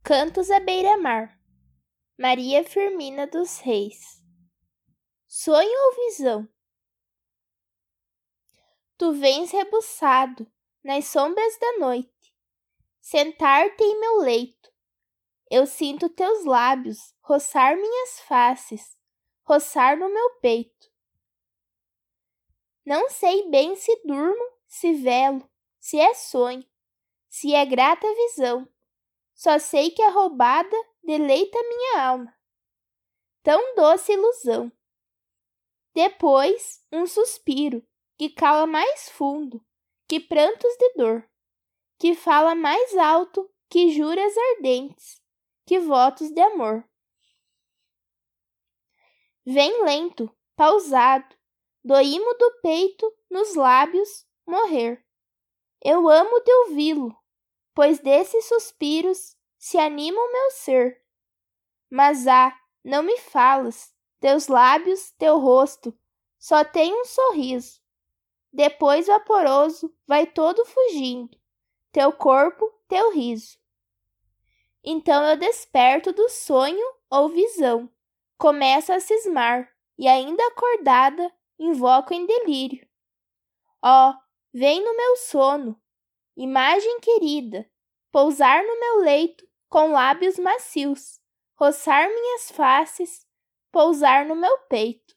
Cantos à beira-mar, Maria Firmina dos Reis. Sonho ou visão? Tu vens rebuçado nas sombras da noite, sentar-te em meu leito. Eu sinto teus lábios roçar minhas faces, roçar no meu peito. Não sei bem se durmo, se velo, se é sonho, se é grata visão. Só sei que a roubada deleita minha alma. Tão doce ilusão. Depois, um suspiro que cala mais fundo que prantos de dor, que fala mais alto que juras ardentes, que votos de amor. Vem lento, pausado, do imo do peito nos lábios morrer. Eu amo de ouvi-lo, pois desses suspiros se anima o meu ser. Mas não me falas, teus lábios, teu rosto, só tem um sorriso. Depois vaporoso vai todo fugindo, teu corpo, teu riso. Então eu desperto do sonho ou visão, começo a cismar, e ainda acordada, invoco em delírio. Ó, vem no meu sono, imagem querida, pousar no meu leito com lábios macios, roçar minhas faces, pousar no meu peito.